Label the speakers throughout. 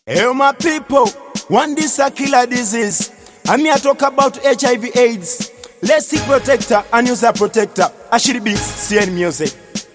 Speaker 1: Hey my people, one this a killer disease. I'm here talk about HIV AIDS. Let's seek protector and use a protector. Ashiri beats, CN music.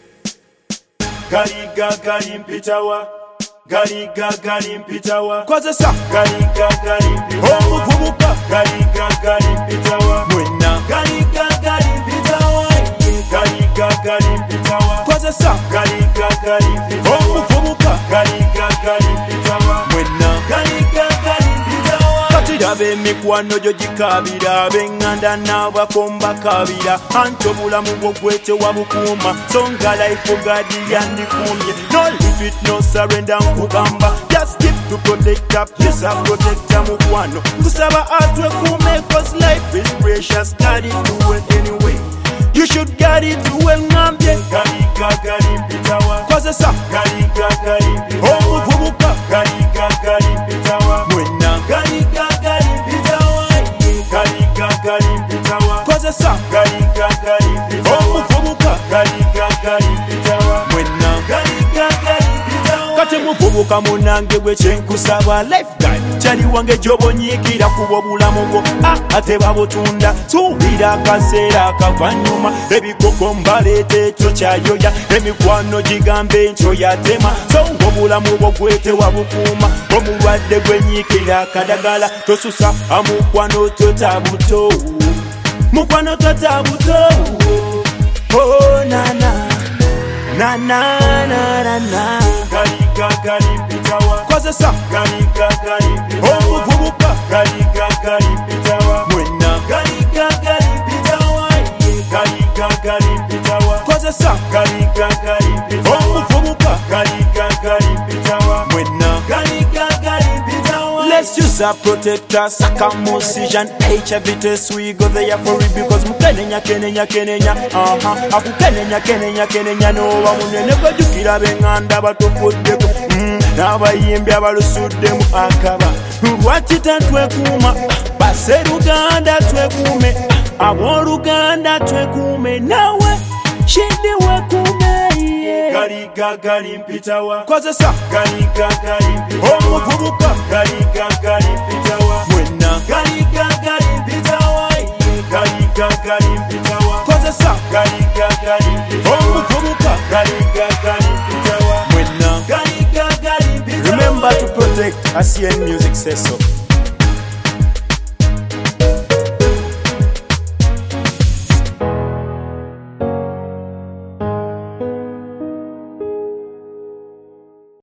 Speaker 2: Galiga galimpitawa, galiga galimpitawa.
Speaker 1: Kwaza sa
Speaker 2: Galiga galimpitawa,
Speaker 1: oh muvubuka
Speaker 2: galiga galimpitawa.
Speaker 1: mwena
Speaker 2: Galiga galimpitawa, galiga galimpitawa.
Speaker 1: kwaza sa
Speaker 2: Galiga galimpitawa,
Speaker 1: oh muvubuka
Speaker 2: galiga galimpitawa.
Speaker 1: mwena
Speaker 2: Galiga galimpitawa.
Speaker 1: katirabe mikwano gyo gikabira ab'enganda n'abakomba kabira anti obulamu bwo gwete wabukuuma songa life gadi yandikumye no limit no surrender nkugamba just keep to protect up yes a protector mukwano kusaba atwekuume cause life is precious got it to it anyway you should get it to well ngambye
Speaker 2: Galiga galimpitawa,
Speaker 1: kwaza sa
Speaker 2: galiga galimpitawa.
Speaker 1: oh muvubuka
Speaker 2: Galiga galimpitawa,
Speaker 1: mwena
Speaker 2: galiga galimpitawa. Galiga galimpitawa,
Speaker 1: kwaza sa
Speaker 2: galiga galimpitawa.
Speaker 1: oh muvubuka
Speaker 2: Galiga galimpitawa,
Speaker 1: mwena
Speaker 2: galiga galimpitawa.
Speaker 1: kati muvubuka munange gwe kyenkusaba lifeguide kyali wange gyobonyiikira kuba obulamu bwo ate babutunda suubira akaseera akavanyuma ebikoko mbaleeta ekyo kyayoya emikwano gigambe entyo yatema so ng'obulamu bwo gwete wabukuuma omulwadde gwenyiikira akadagala tosusa amukwano totabuto mukwano totabuto oh nana na
Speaker 2: Galiga galimpitawa,
Speaker 1: kwaza sa
Speaker 2: galiga galimpitawa.
Speaker 1: omuvubuka
Speaker 2: Galiga galimpitawa,
Speaker 1: mwena
Speaker 2: galiga galimpitawa. Galiga galimpitawa,
Speaker 1: kwaza sa
Speaker 2: galiga galimpitawa.
Speaker 1: omuvubuka
Speaker 2: Galiga galimpitawa,
Speaker 1: mwena
Speaker 2: galiga galimpitawa.
Speaker 1: let's use a protector circumcision HIV test we go there for it because mukenenya akukenenya noba munene gwejukira b'enganda batofuddeko n'abayimbi abalusuddemu akaba lwakita twekuuma baseruganda twekuume abooluganda twekuume nawe shindi wekuume
Speaker 2: Galiga galimpitawa,
Speaker 1: kozesa
Speaker 2: galiga galimpitawa.
Speaker 1: omuvubuka
Speaker 2: Galiga galimpitawa,
Speaker 1: mwena
Speaker 2: galiga galimpitawa. Galiga galimpitawa,
Speaker 1: kozesa
Speaker 2: galiga galimpitawa.
Speaker 1: omuvubuka
Speaker 2: Galiga galimpitawa,
Speaker 1: mwena
Speaker 2: galiga galimpitawa.
Speaker 1: remember to protect as CN music says so.